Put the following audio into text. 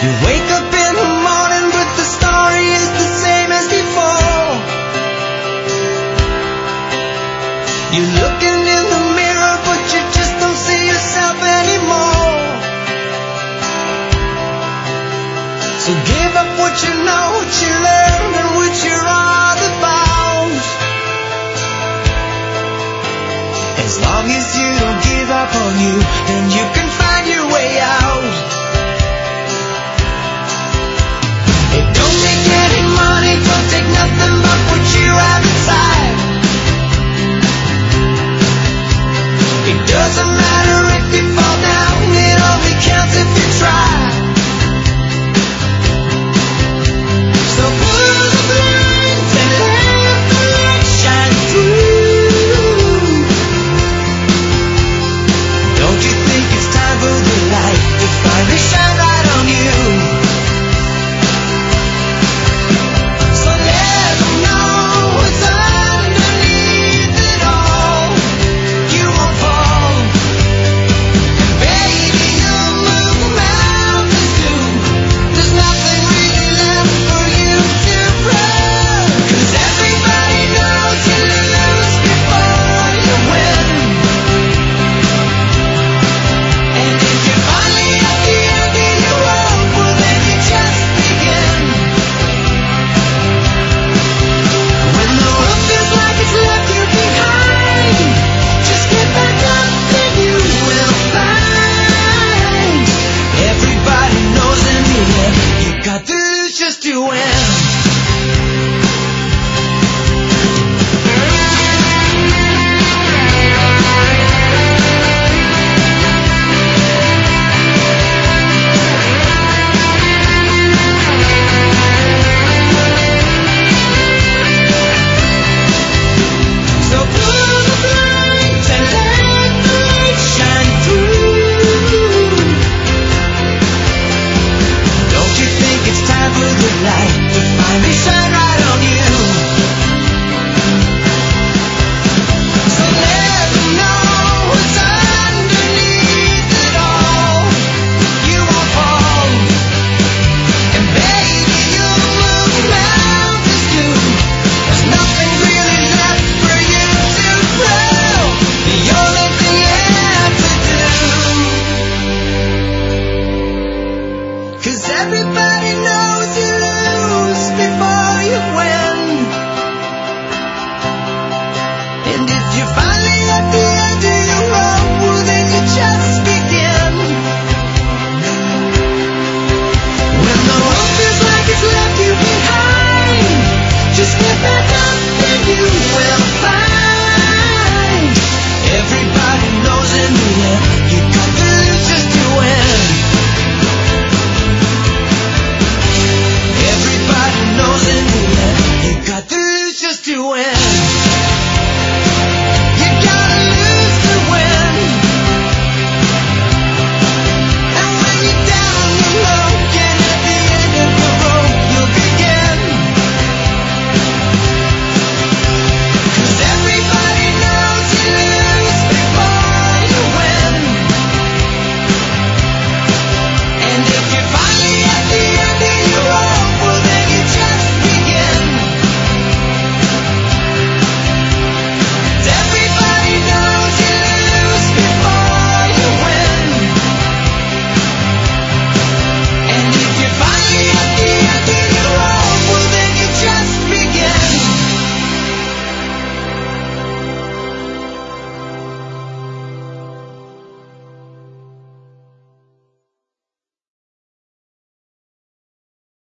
You wake up in the morning, but the story is the same as before. You're looking in the mirror, but you just don't see yourself anymore. So give up what you know, what you learn, and what you're all about. As long as you don't give up on you, then you can find your way out. It don't make any money, don't take nothing but what you have inside.